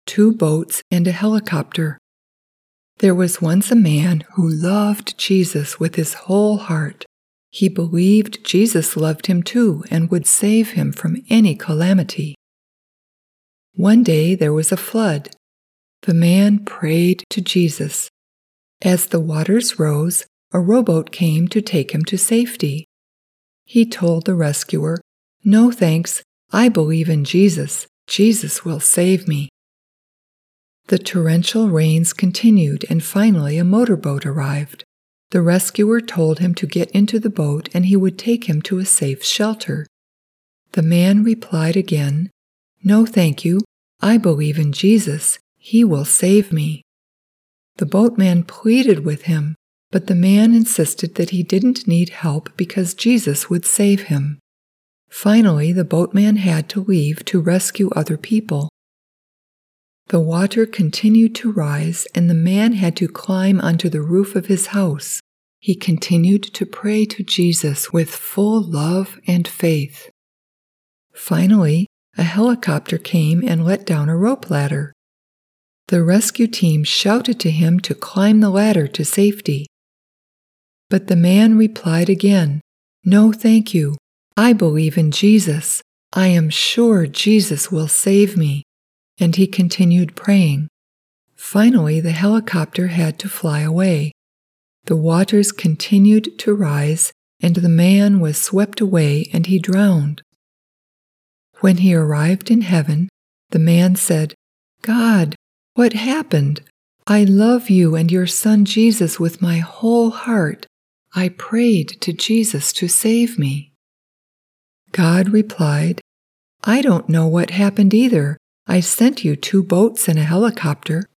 2 boats, and a helicopter. There was once a man who loved Jesus with his whole heart. He believed Jesus loved him too and would save him from any calamity. One day there was a flood. The man prayed to Jesus. As the waters rose, a rowboat came to take him to safety. He told the rescuer, "No thanks, I believe in Jesus. Jesus will save me." The torrential rains continued, and finally a motorboat arrived. The rescuer told him to get into the boat and he would take him to a safe shelter. The man replied again, "No thank you, I believe in Jesus. He will save me." The boatman pleaded with him, but the man insisted that he didn't need help because Jesus would save him. Finally, the boatman had to leave to rescue other people. The water continued to rise, and the man had to climb onto the roof of his house. He continued to pray to Jesus with full love and faith. Finally, a helicopter came and let down a rope ladder. The rescue team shouted to him to climb the ladder to safety. But the man replied again, "No, thank you. I believe in Jesus. I am sure Jesus will save me." And he continued praying. Finally, the helicopter had to fly away. The waters continued to rise, and the man was swept away and he drowned. When he arrived in heaven, the man said, "God, what happened? I love you and your son Jesus with my whole heart. I prayed to Jesus to save me." God replied, "I don't know what happened either. I sent you 2 boats and a helicopter.